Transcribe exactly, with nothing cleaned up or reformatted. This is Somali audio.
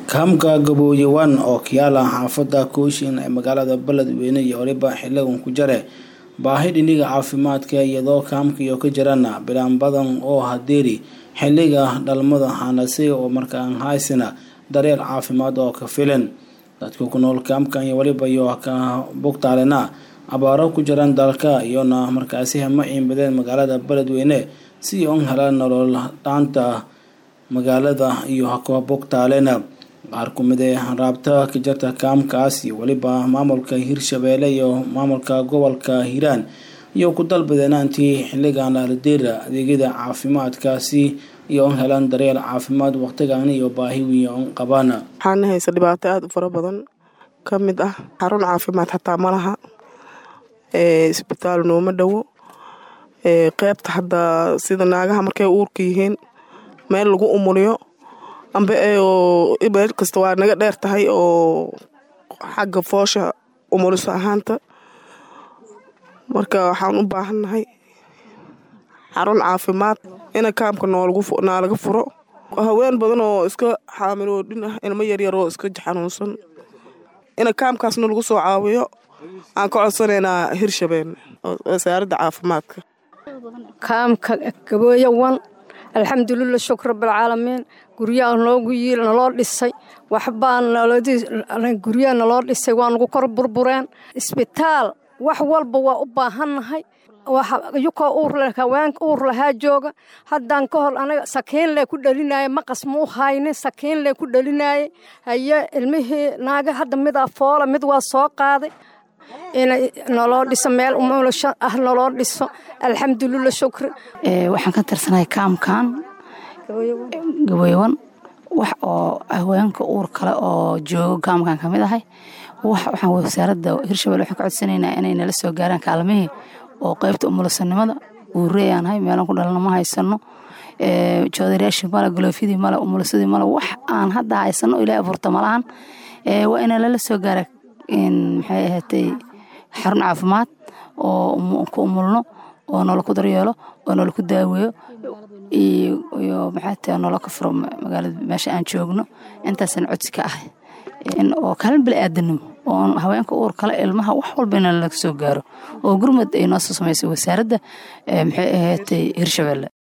kaamka Gaboyawan oo kiyaala xaafada Kooshin ee magaalada Beledweyne iyo waliba xiligan ku jare baahi dhiniga caafimaadka iyadoo kaamka iyo ka jirana bilaan badan oo hadeeri xiliga dhalmada xanasay oo markaan haysana daryeel caafimaad oo ka filan dadku ku nool kaamka iyo waliba iyo ka bogtaalena abaaro ku jiraan dalka iyo markaasi ma iibadeen magaalada Beledweyne si oo helaan nolol dhaanta magaalada iyo ka bogtaalena qaar ku mid ah raabta ka jirta kaamkaas iyo waliba maamulka Hirshabeelle iyo maamulka gobolka Hiiraan iyo ku dalbadeen intii xiligan la diira adeegyada caafimaadkaasi iyo helaan daryeel caafimaad waqtigan iyo baahi weyn qabana waxaan haysta dhibaato aad u fara badan kamid ah xarun caafimaad xataa malaha ee isbitaal nooma dhawo ee qaybta hadda sida naagaha markay uurka yihiin meel lagu umuliyo amba oo ibad kasta waa naga dheer tahay oo xagga foosha umuliso ahaanta marka waxaan u baahanahay xarun caafimaad in kaamka noolagu naalaga furo haween badan oo iska xaamilo dhin ah ilmo yar yar oo iska xanuunsan in kaamkaasna lagu soo caawiyo aan ka codsanaynaa Hirshabeelle wasaaradda caafimaadka kaamka Gaboyawan alxamdulillah shukr rabbil caalamiin guriyaha loogu yiil naloo dhisay waxbaan guriyaha loo dhisay waan ugu kor burbureen isbitaal wax walba waa u baahanahay waxa yuko uur leh haween uur lahaa jooga haddaan ka hor anaga sakiin leh ku dhalinay maqas mu hayne sakiin leh ku dhalinay haye ilmihii naaga hadda mid afoola mid waa soo qaaday in nolol dhiso meel umulasho ah nolol dhiso alxamdulillah shukr ee waxaan ka tirsanahay kaamkan Gaboyawan wax oo haweenka uur kale oo jooga kaamkan kamid ahay wax waxaan wasaaradda Hirshabeelle waxaan ka codsanaynaa inay nala soo gaaraan kaalmihii oo qaybta umulisanimada uu reeyanahay meelan ku dhalana ma haysano ee joodariyaasha mala galoofidii mala umulisadii mala wax aan hadda haysano ilaa abuurta malahan ee waa in la soo gaaraa in maxay ahaatay xarun caafimaad oo ku umulno oo nolol ku daryeelo oo nolol ku daaweeyo iyo maxay tahay nolol ka furo magaalada meesha aan joogno intaasan codsi ka ah in oo kaalin bil aadanimo oo haweenka uur kale ilmaha wax walba in la soo gaaro oo gurmad ay noo soo sameeyay wasaaradda maxay ahaatay Hirshabeelle